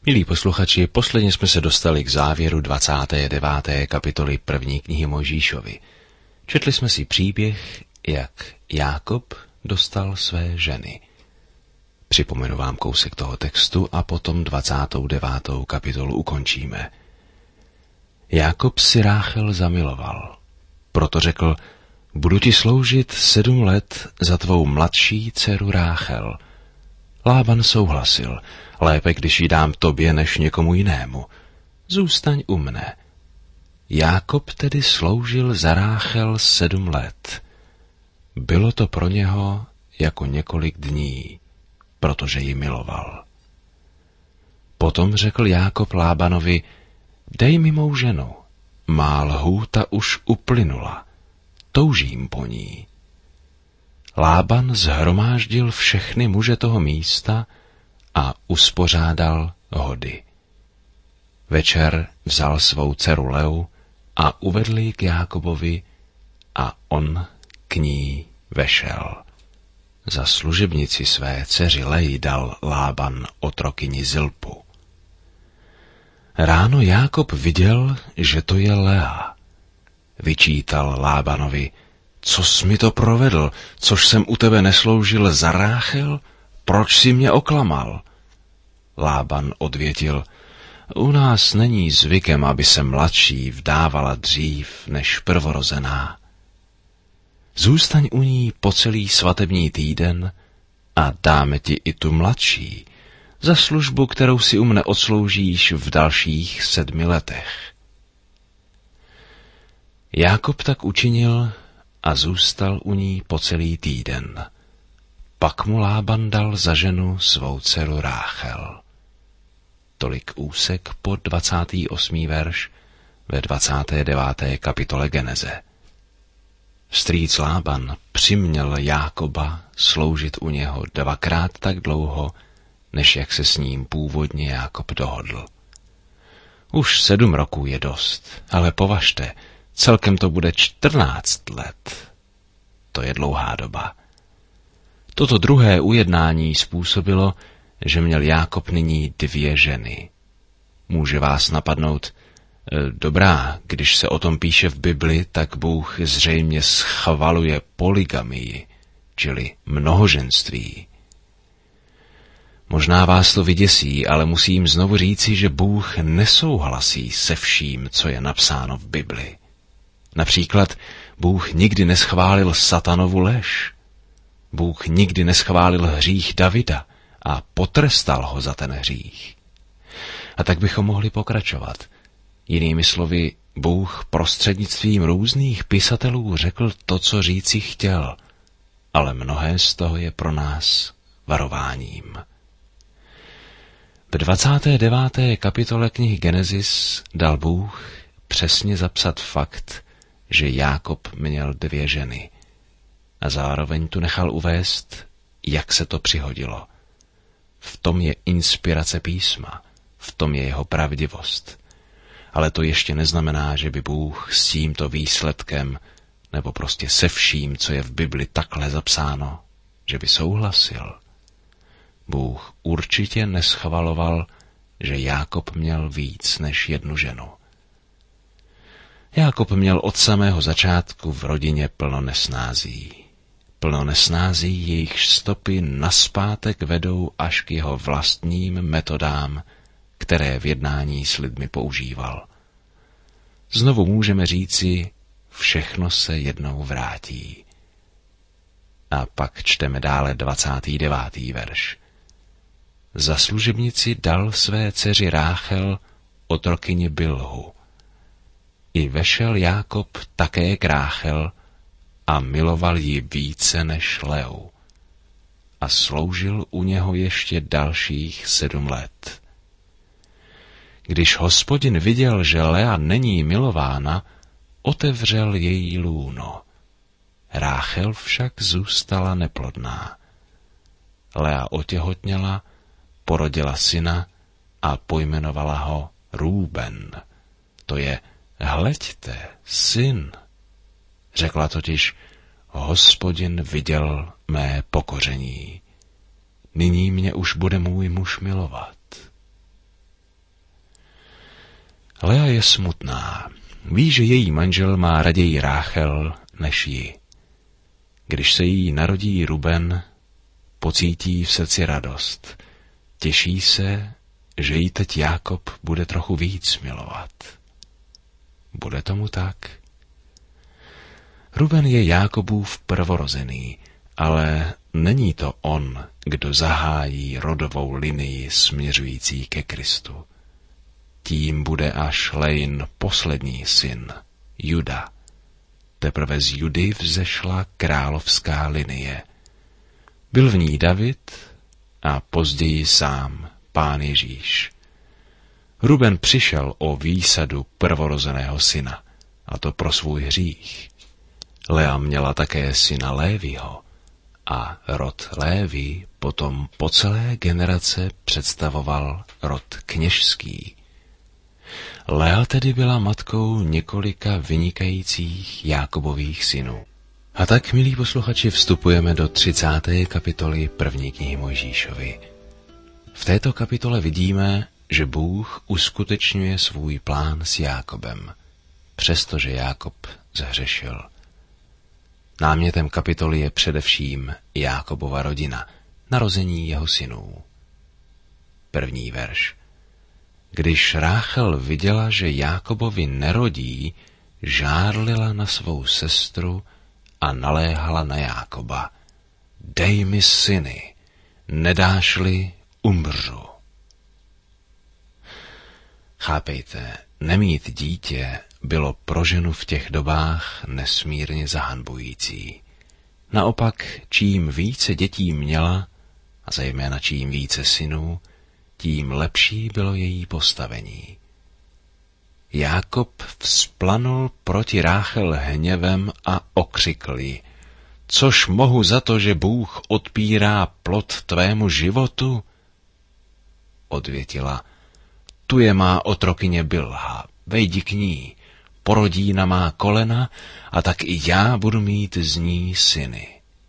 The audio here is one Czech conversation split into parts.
Milí posluchači, posledně jsme se dostali k závěru 29. kapitoly první knihy Mojžíšovi. Četli jsme si příběh, jak Jákob dostal své ženy. Připomenu vám kousek toho textu a potom 29. kapitolu ukončíme. Jákob si Ráchel zamiloval, proto řekl: budu ti sloužit 7 let za tvou mladší dceru Ráchel. Lában souhlasil: lépe, když ji dám tobě, než někomu jinému. Zůstaň u mne. Jákob tedy sloužil za Ráchel 7 let. Bylo to pro něho jako několik dní, protože ji miloval. Potom řekl Jákob Lábanovi: dej mi mou ženu, má lhůta už uplynula, toužím po ní. Lában shromáždil všechny muže toho místa a uspořádal hody. Večer vzal svou dceru Leu a uvedl ji k Jákobovi a on k ní vešel. Za služebnici své dceři Leji dal Lában otrokyni Zilpu. Ráno Jákob viděl, že to je Lea. Vyčítal Lábanovi: co jsi mi to provedl, což jsem u tebe nesloužil za Ráchel? Proč jsi mě oklamal? Lában odvětil: u nás není zvykem, aby se mladší vdávala dřív než prvorozená. Zůstaň u ní po celý svatební týden a dáme ti i tu mladší, za službu, kterou si u mne odsloužíš v dalších 7 letech. Jákob tak učinil a zůstal u ní po celý týden. Pak mu Lában dal za ženu svou dceru Ráchel. Tolik úsek po 28. verš ve 29. kapitole Geneze. Strýc Lában přiměl Jákoba sloužit u něho 2krát tak dlouho, než jak se s ním původně Jákob dohodl. Už 7 roků je dost, ale považte, celkem to bude 14 let. To je dlouhá doba. Toto druhé ujednání způsobilo, že měl Jákob nyní 2 ženy. Může vás napadnout: dobrá, když se o tom píše v Bibli, tak Bůh zřejmě schvaluje polygamii, čili mnohoženství. Možná vás to vyděsí, ale musím znovu říci, že Bůh nesouhlasí se vším, co je napsáno v Bibli. Například Bůh nikdy neschválil satanovu lež. Bůh nikdy neschválil hřích Davida a potrestal ho za ten hřích. A tak bychom mohli pokračovat. Jinými slovy, Bůh prostřednictvím různých pisatelů řekl to, co říci chtěl, ale mnohé z toho je pro nás varováním. V 29. kapitole knihy Genesis dal Bůh přesně zapsat fakt, že Jákob měl 2 ženy. A zároveň tu nechal uvést, jak se to přihodilo. V tom je inspirace písma, v tom je jeho pravdivost. Ale to ještě neznamená, že by Bůh s tímto výsledkem, nebo prostě se vším, co je v Bibli takhle zapsáno, že by souhlasil. Bůh určitě neschvaloval, že Jákob měl víc než 1 ženu. Jákob měl od samého začátku v rodině plno nesnází. Plno nesnází, jejichž stopy nazpátek vedou až k jeho vlastním metodám, které v jednání s lidmi používal. Znovu můžeme říci, všechno se jednou vrátí. A pak čteme dále 29. verš. Za služebnici dal své dceři Ráchel otrokyni Bilhu. I vešel Jákob také k Ráchel a miloval ji více než Leu. A sloužil u něho ještě dalších 7 let. Když Hospodin viděl, že Lea není milována, otevřel její lůno. Ráchel však zůstala neplodná. Lea otěhotněla, porodila syna a pojmenovala ho Rúben. To je: hleďte, syn. Řekla totiž: Hospodin viděl mé pokoření. Nyní mě už bude můj muž milovat. Lea je smutná. Ví, že její manžel má raději Ráchel než ji. Když se jí narodí Ruben, pocítí v srdci radost. Těší se, že jí teď Jákob bude trochu víc milovat. Bude tomu tak? Ruben je Jákobův prvorozený, ale není to on, kdo zahájí rodovou linii směřující ke Kristu. Tím bude až Lein poslední syn, Juda. Teprve z Judy vzešla královská linie. Byl v ní David a později sám Pán Ježíš. Ruben přišel o výsadu prvorozeného syna, a to pro svůj hřích. Lea měla také syna Léviho a rod Lévi potom po celé generace představoval rod kněžský. Lea tedy byla matkou několika vynikajících Jákobových synů. A tak, milí posluchači, vstupujeme do 30. kapitoly první knihy Mojžíšovy. V této kapitole vidíme, že Bůh uskutečňuje svůj plán s Jákobem, přestože Jákob zhřešil. Námětem kapitoly je především Jákobova rodina, narození jeho synů. První verš. Když Ráchel viděla, že Jákobovi nerodí, žárlila na svou sestru a naléhala na Jákoba. Dej mi syny, nedáš-li, umřu. Chápejte, nemít dítě bylo pro ženu v těch dobách nesmírně zahanbující. Naopak, čím více dětí měla, a zejména čím více synů, tím lepší bylo její postavení. Jákob vzplanul proti Ráchel hněvem a okřikl ji: Což mohu za to, že Bůh odpírá plod tvému životu? Odvětila: Tu je má otrokyně Bilha, vejdi k ní, porodí na má kolena, a tak i já budu mít z ní syny.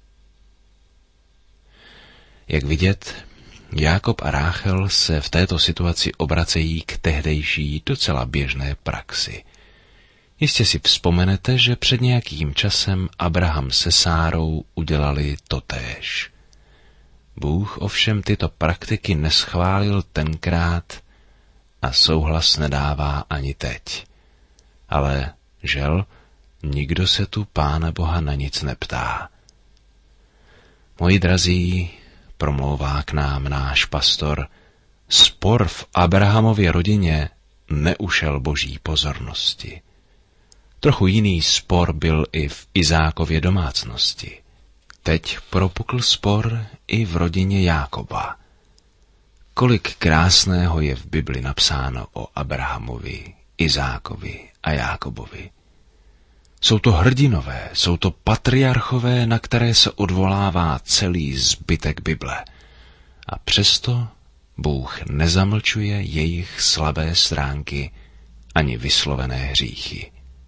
Jak vidět, Jákob a Ráchel se v této situaci obracejí k tehdejší docela běžné praxi. Jistě si vzpomenete, že před nějakým časem Abraham se Sárou udělali totéž. Bůh ovšem tyto praktiky neschválil tenkrát a souhlas nedává ani teď. Ale, žel, nikdo se tu Pána Boha na nic neptá. Moji drazí, promlouvá k nám náš pastor, spor v Abrahamově rodině neušel Boží pozornosti. Trochu jiný spor byl i v Izákově domácnosti. Teď propukl spor i v rodině Jákoba. Kolik krásného je v Bibli napsáno o Abrahamovi, Izákovi a Jákobovi. Jsou to hrdinové, jsou to patriarchové, na které se odvolává celý zbytek Bible. A přesto Bůh nezamlčuje jejich slabé stránky ani vyslovené hříchy.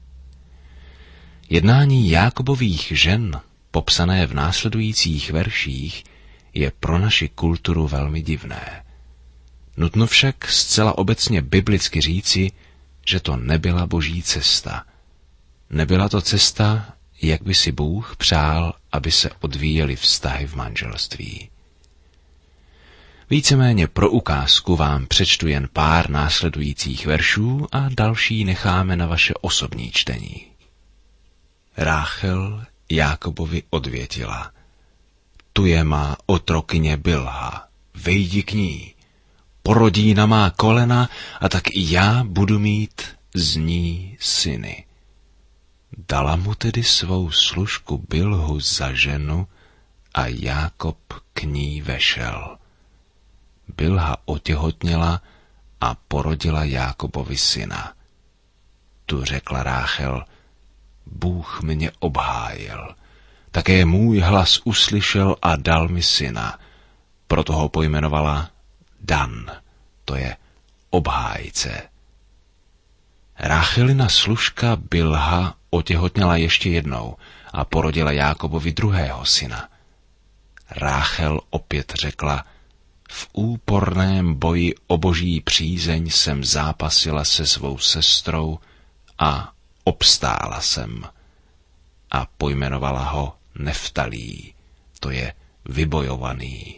Jednání Jákobových žen, popsané v následujících verších, je pro naši kulturu velmi divné. Nutno však zcela obecně biblicky říci, že to nebyla Boží cesta. Nebyla to cesta, jak by si Bůh přál, aby se odvíjely vztahy v manželství. Víceméně pro ukázku vám přečtu jen pár následujících veršů a další necháme na vaše osobní čtení. Ráchel Jákobovi odvětila: Tu je má otrokyně Bilha, vejdi k ní, porodí na má kolena, a tak i já budu mít z ní syny. Dala mu tedy svou služku Bilhu za ženu a Jákob k ní vešel. Bilha otěhotněla a porodila Jákobovi syna. Tu řekla Ráchel: Bůh mě obhájil, také můj hlas uslyšel a dal mi syna. Proto ho pojmenovala Dan, to je obhájce. Ráchelina služka Bilha otěhotněla ještě jednou a porodila Jákobovi druhého syna. Ráchel opět řekla: v úporném boji o boží přízeň jsem zápasila se svou sestrou a obstála jsem. A pojmenovala ho Neftalí, to je vybojovaný.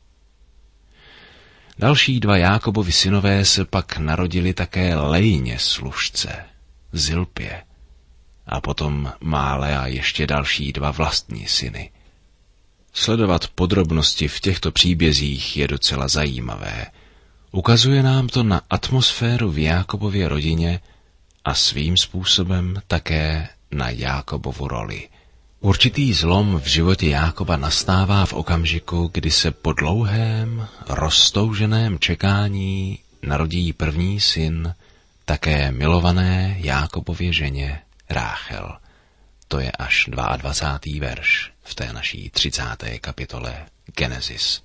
Další dva Jákobovi synové se pak narodili také Lejně služce, Zilpě, a potom má Lea ještě další dva vlastní syny. Sledovat podrobnosti v těchto příbězích je docela zajímavé. Ukazuje nám to na atmosféru v Jákobově rodině a svým způsobem také na Jákobovu roli. Určitý zlom v životě Jákoba nastává v okamžiku, kdy se po dlouhém, roztouženém čekání narodí první syn také milované Jákobově ženě Ráchel. To je až 22. verš v té naší 30. kapitole Genesis.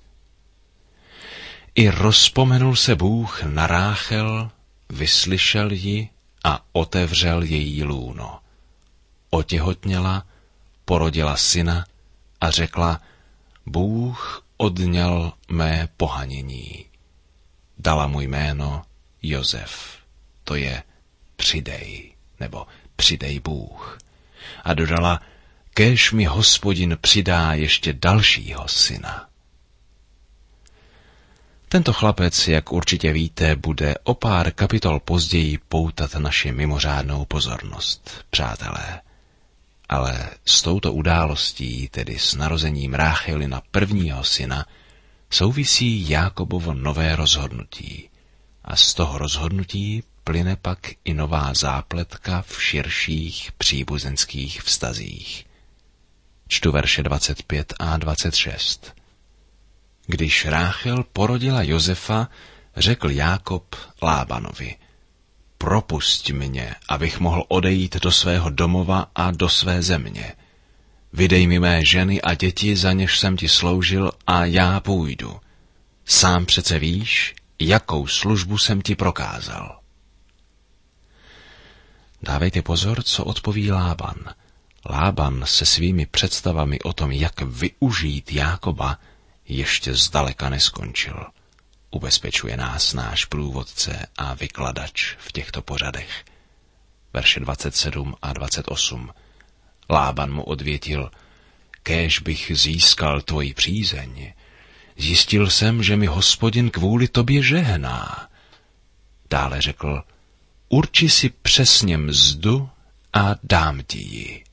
I rozpomenul se Bůh na Ráchel, vyslyšel ji a otevřel její lůno. Otěhotněla, porodila syna a řekla, Bůh odňal mé pohanění. Dala mu jméno Josef, to je přidej, nebo přidej Bůh. A dodala, kéž mi Hospodin přidá ještě dalšího syna. Tento chlapec, jak určitě víte, bude o pár kapitol později poutat naši mimořádnou pozornost, přátelé. Ale s touto událostí, tedy s narozením Ráchely na prvního syna, souvisí Jákobovo nové rozhodnutí. A z toho rozhodnutí plyne pak i nová zápletka v širších příbuzenských vztazích. Čtu verše 25 a 26. Když Ráchel porodila Josefa, řekl Jákob Lábanovi, propusť mě, abych mohl odejít do svého domova a do své země. Vydej mi mé ženy a děti, za něž jsem ti sloužil, a já půjdu. Sám přece víš, jakou službu jsem ti prokázal. Dávejte pozor, co odpoví Lában. Lában se svými představami o tom, jak využít Jákoba, ještě zdaleka neskončil. Ubezpečuje nás náš průvodce a vykladač v těchto pořadech. Verše 27 a 28. Lában mu odvětil, kéž bych získal tvoji přízeň. Zjistil jsem, že mi Hospodin kvůli tobě žehná. Dále řekl, urči si přesně mzdu a dám ti ji.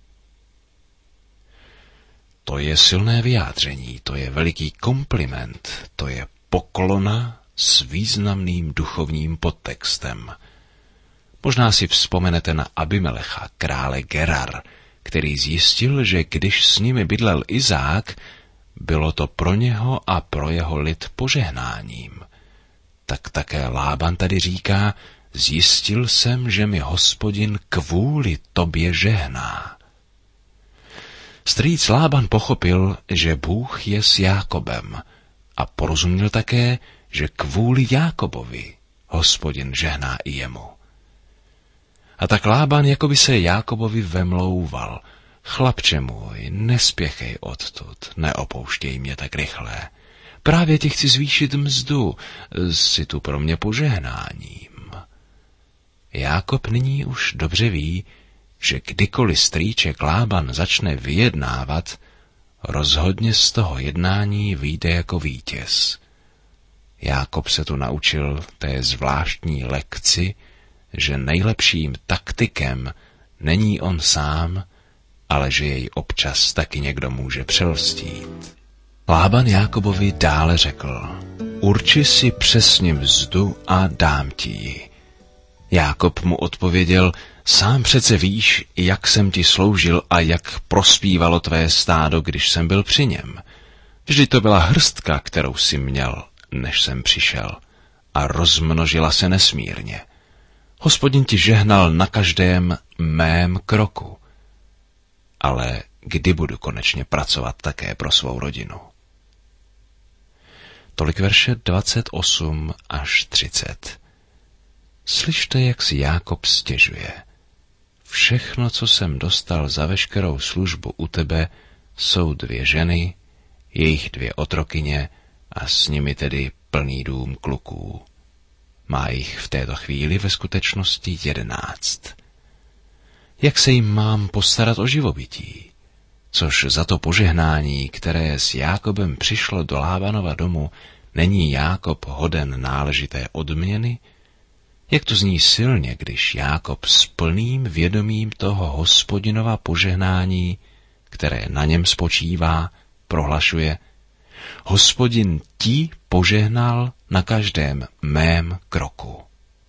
To je silné vyjádření, to je veliký kompliment, to je poklona s významným duchovním podtextem. Možná si vzpomenete na Abimelecha, krále Gerar, který zjistil, že když s nimi bydlel Izák, bylo to pro něho a pro jeho lid požehnáním. Tak také Lában tady říká, zjistil jsem, že mi Hospodin kvůli tobě žehná. Strýc Lában pochopil, že Bůh je s Jákobem a porozuměl také, že kvůli Jákobovi Hospodin žehná i jemu. A tak Lában jakoby se Jákobovi vemlouval. Chlapče můj, nespěchej odtud, neopouštěj mě tak rychle. Právě ti chci zvýšit mzdu, jsi tu pro mě požehnáním. Jákob nyní už dobře ví, že kdykoliv strýček Lában začne vyjednávat, rozhodně z toho jednání vyjde jako vítěz. Jákob se tu naučil té zvláštní lekci, že nejlepším taktikem není on sám, ale že jej občas taky někdo může přelstít. Lában Jákobovi dále řekl, urči si přesně mzdu a dám ti ji. Jákob mu odpověděl, sám přece víš, jak jsem ti sloužil a jak prospívalo tvé stádo, když jsem byl při něm. Vždyť to byla hrstka, kterou jsi měl, než jsem přišel, a rozmnožila se nesmírně. Hospodin ti žehnal na každém mém kroku. Ale kdy budu konečně pracovat také pro svou rodinu? Tolik verše 28 až 30. Slyšte, jak si Jákob stěžuje. Všechno, co jsem dostal za veškerou službu u tebe, jsou 2 ženy, jejich 2 otrokyně a s nimi tedy plný dům kluků. Má jich v této chvíli ve skutečnosti 11. Jak se jim mám postarat o živobytí? Což za to požehnání, které s Jákobem přišlo do Lábanova domu, není Jákob hoden náležité odměny? Jak to zní silně, když Jákob s plným vědomím toho Hospodinova požehnání, které na něm spočívá, prohlašuje: Hospodin ti požehnal na každém mém kroku.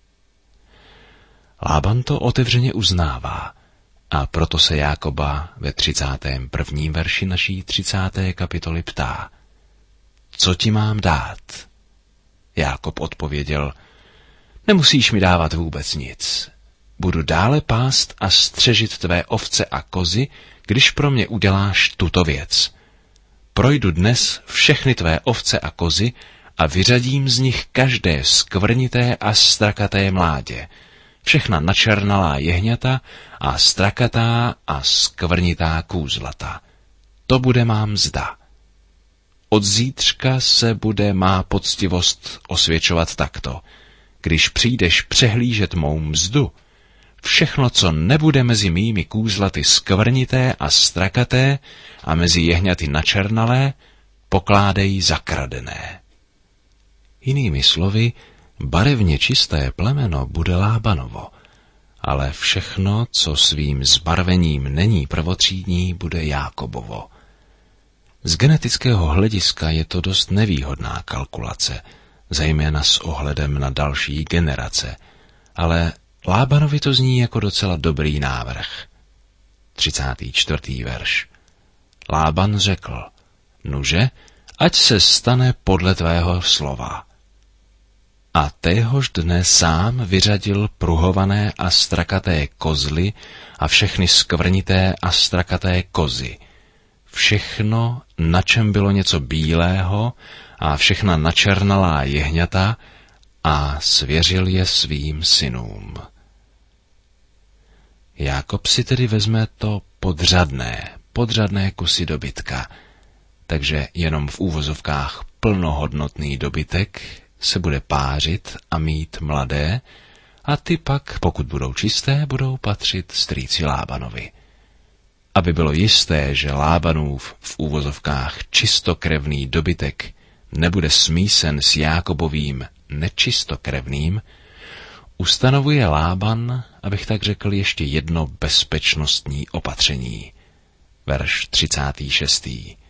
Lában to otevřeně uznává, a proto se Jákoba ve 31. verši naší 30. kapitoly ptá: Co ti mám dát? Jákob odpověděl: Nemusíš mi dávat vůbec nic. Budu dále pást a střežit tvé ovce a kozy, když pro mě uděláš tuto věc. Projdu dnes všechny tvé ovce a kozy a vyřadím z nich každé skvrnité a strakaté mládě, všechna načernalá jehňata a strakatá a skvrnitá kůzlata. To bude má mzda. Od zítřka se bude má poctivost osvědčovat takto: Když přijdeš přehlížet mou mzdu, všechno, co nebude mezi mými kůzlaty skvrnité a strakaté a mezi jehňaty načernalé, pokládej za kradené. Jinými slovy, barevně čisté plemeno bude Lábanovo, ale všechno, co svým zbarvením není prvotřídní, bude Jákobovo. Z genetického hlediska je to dost nevýhodná kalkulace, zejména s ohledem na další generace, ale Lábanovi to zní jako docela dobrý návrh. 34. verš. Lában řekl: Nuže, ať se stane podle tvého slova. A téhož dne sám vyřadil pruhované a strakaté kozly a všechny skvrnité a strakaté kozy. Všechno, na čem bylo něco bílého, a všechna načernalá jehňata, a svěřil je svým synům. Jákob si tedy vezme to podřadné kusy dobytka, takže jenom v úvozovkách plnohodnotný dobytek se bude pářit a mít mladé, a ty pak, pokud budou čisté, budou patřit strýci Lábanovi. Aby bylo jisté, že Lábanův v úvozovkách čistokrevný dobytek nebude smísen s Jákobovým nečistokrevným, ustanovuje Lában, abych tak řekl, ještě jedno bezpečnostní opatření. Verš 36.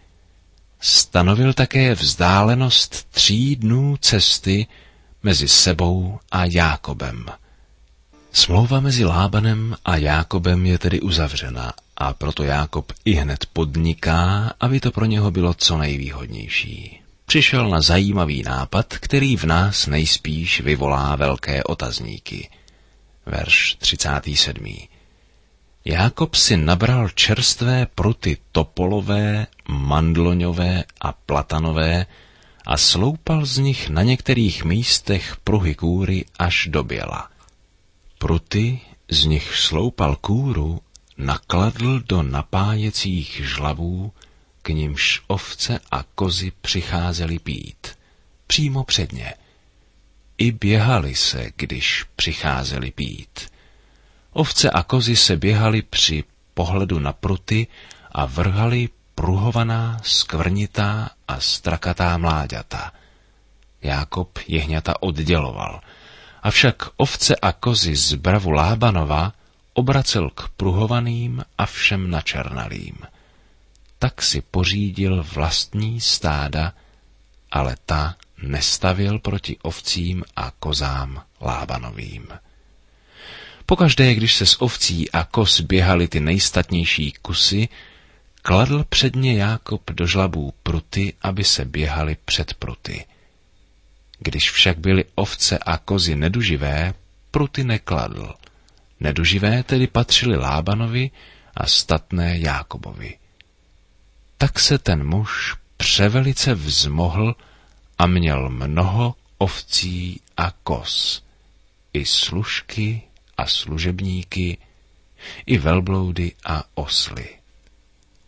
Stanovil také vzdálenost 3 dnů cesty mezi sebou a Jákobem. Smlouva mezi Lábanem a Jákobem je tedy uzavřena, a proto Jákob ihned podniká, aby to pro něho bylo co nejvýhodnější. Přišel na zajímavý nápad, který v nás nejspíš vyvolá velké otazníky. Verš 37. Jákob si nabral čerstvé pruty topolové, mandloňové a platanové a sloupal z nich na některých místech pruhy kůry až do běla. Pruty, z nich sloupal kůru, nakladl do napájecích žlavů, k nimž ovce a kozy přicházely pít, přímo před ně. I běhali se, když přicházeli pít. Ovce a kozy se běhali při pohledu na pruty a vrhali pruhovaná, skvrnitá a strakatá mláďata. Jákob jehňata odděloval, avšak ovce a kozy z bravu Lábanova obracel k pruhovaným a všem načernalým. Tak si pořídil vlastní stáda, ale ta nestavil proti ovcím a kozám Lábanovým. Pokaždé, když se z ovcí a koz běhaly ty nejstatnější kusy, kladl před ně Jákob do žlabů pruty, aby se běhaly před pruty. Když však byly ovce a kozy neduživé, pruty nekladl. Neduživé tedy patřily Lábanovi a statné Jákobovi. Tak se ten muž převelice vzmohl a měl mnoho ovcí a koz, i služky a služebníky, i velbloudy a osly.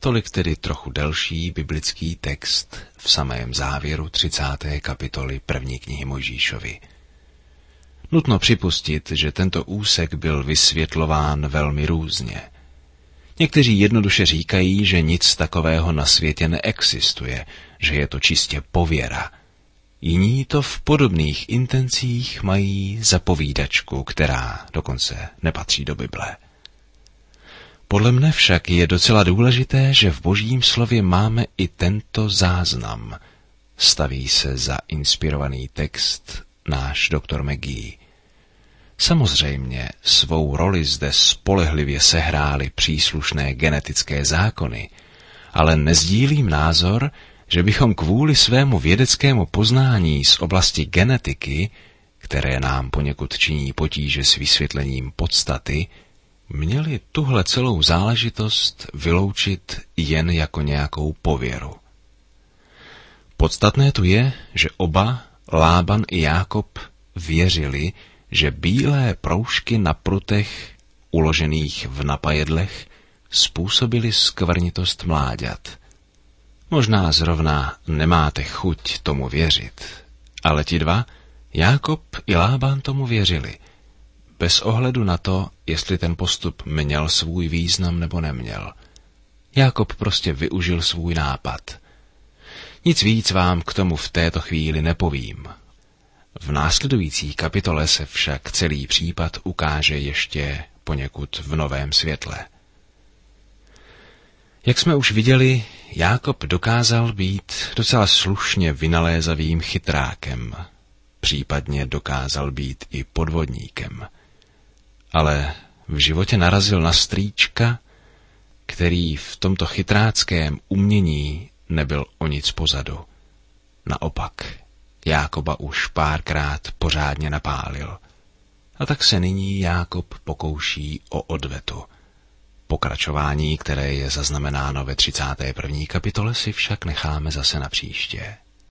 Tolik tedy trochu delší biblický text v samém závěru 30. kapitoly první knihy Mojžíšovi. Nutno připustit, že tento úsek byl vysvětlován velmi různě. Někteří jednoduše říkají, že nic takového na světě neexistuje, že je to čistě pověra. Jiní to v podobných intencích mají za povídačku, která dokonce nepatří do Bible. Podle mne však je docela důležité, že v Božím slově máme i tento záznam. Staví se za inspirovaný text náš doktor McGee. Samozřejmě svou roli zde spolehlivě sehrály příslušné genetické zákony, ale nezdílím názor, že bychom kvůli svému vědeckému poznání z oblasti genetiky, které nám poněkud činí potíže s vysvětlením podstaty, měli tuhle celou záležitost vyloučit jen jako nějakou pověru. Podstatné tu je, že oba, Lában i Jákob, věřili, že bílé proužky na prutech, uložených v napajedlech, způsobily skvrnitost mláďat. Možná zrovna nemáte chuť tomu věřit, ale ti dva, Jákob i Lában, tomu věřili, bez ohledu na to, jestli ten postup měl svůj význam nebo neměl. Jákob prostě využil svůj nápad. Nic víc vám k tomu v této chvíli nepovím. V následující kapitole se však celý případ ukáže ještě poněkud v novém světle. Jak jsme už viděli, Jákob dokázal být docela slušně vynalézavým chytrákem, případně dokázal být i podvodníkem. Ale v životě narazil na strýčka, který v tomto chytráckém umění nebyl o nic pozadu. Naopak, Jákoba už párkrát pořádně napálil. A tak se nyní Jákob pokouší o odvetu. Pokračování, které je zaznamenáno ve 31. kapitole, si však necháme zase na příště.